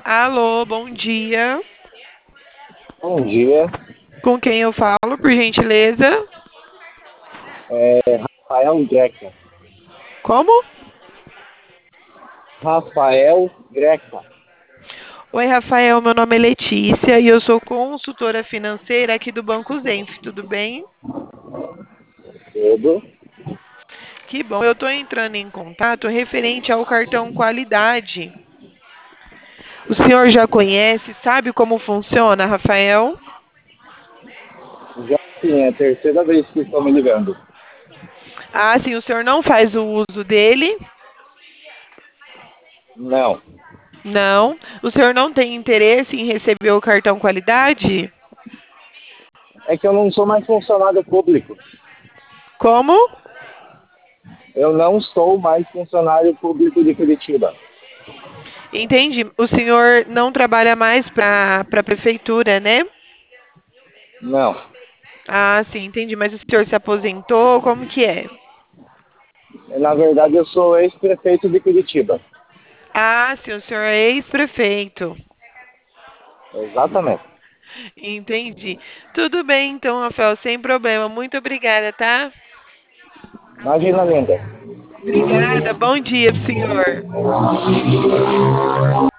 Alô, bom dia. Bom dia, Com quem eu falo, por gentileza? Rafael Greca. Como? Rafael Greca, Oi, Rafael, meu nome é Letícia e eu sou consultora financeira aqui do Banco Zenf, tudo bem? tudo. Que bom, eu estou entrando em contato referente ao cartão Qualidade. O senhor já conhece, sabe como funciona, Rafael? Já sim, é a terceira vez que estão me ligando. Ah, sim, o senhor não faz o uso dele? Não, Não. O senhor não tem interesse em receber o cartão Qualidade? é que eu não sou mais funcionário público. Como? Eu não sou mais funcionário público de Curitiba. Entendi. O senhor não trabalha mais para a prefeitura, né? Não, Ah, sim, entendi. Mas o senhor se aposentou? Como que é? na verdade eu sou ex-prefeito de Curitiba. Ah, sim, o senhor é ex-prefeito. Exatamente. Entendi. Tudo bem, então, Rafael, sem problema. Muito obrigada, tá? Imagina, linda. Obrigada. Bom dia, senhor.